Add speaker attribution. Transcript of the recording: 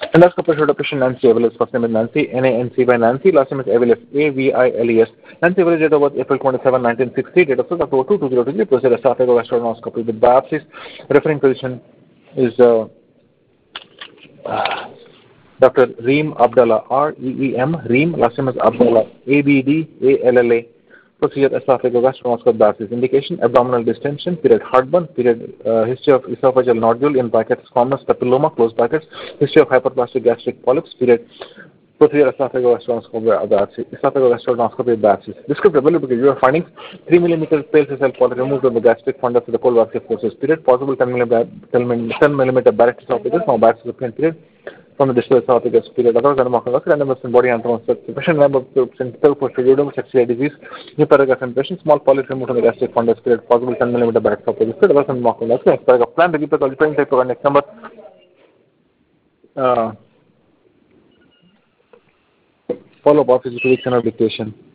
Speaker 1: Endoscopy showed a patient Nancy Avelis. First name is Nancy, Nancy by Nancy. Last name is Avelis, Aviles. Nancy Avelis, date of birth April 27, 1960. Date of birth October 2, 2023. Procedure esophagogastronoscopy with biopsies. Referring physician is Dr. Reem Abdallah, R-E-E-M, Reem. Last name is Abdallah, A-B-D-A-L-L-A. Procedure esophagogastronoscopy biopsies. Indication abdominal distension. Period heartburn. Period history of esophageal nodule in brackets squamous papilloma close brackets. History of hyperplastic gastric polyps. Period. Procedure esophagogastronoscopy biopsy. Esophagogastronoscopy biopsies. Descriptive ability. Your findings: 3 millimeter pale cell polyp removed from the gastric fundus with the cold vacuum forces. Period. Possible 10 millimeter Barrett's esophagus. No Barrett's esophagus. Period. From the distal esophagus. Period. Otherwise, randomized body anatomy. Patient lab of post-duodenal sexual disease. New paragraph impression. Small polyp removed from the gastric fundus. Period. Possible 10 millimeter Barrett's esophagus. Period. Otherwise, randomized. Next paragraph. Plan to repair the type of next number. Follow-up office 2 weeks and dictation.